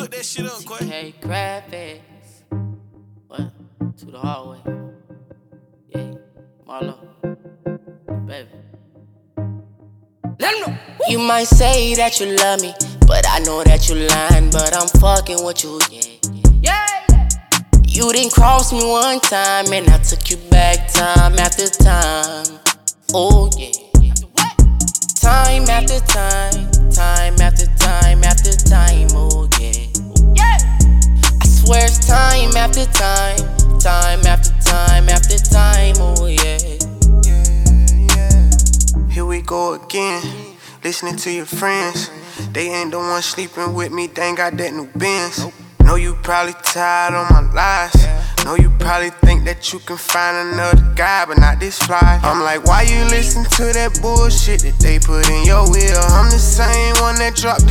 Cook that shit up, Quay. Hey, graphics. What? To the hallway. Yeah, Marlo. Baby. Let 'em know. You might say that you love me, but I know that you lying. But I'm fucking with you, yeah. You didn't cross me one time, and I took you back time after time. Oh yeah. Time after time, time after time after time, oh yeah. I swear it's time after time, time after time after time, oh yeah. Here we go again, listening to your friends. They ain't the ones sleeping with me, they ain't got that new Benz. Know you probably tired of my lies. Know you probably think that you can find another guy, but not this fly. I'm like, why you listen to that bullshit that they put in your wheel? I'm the same one that dropped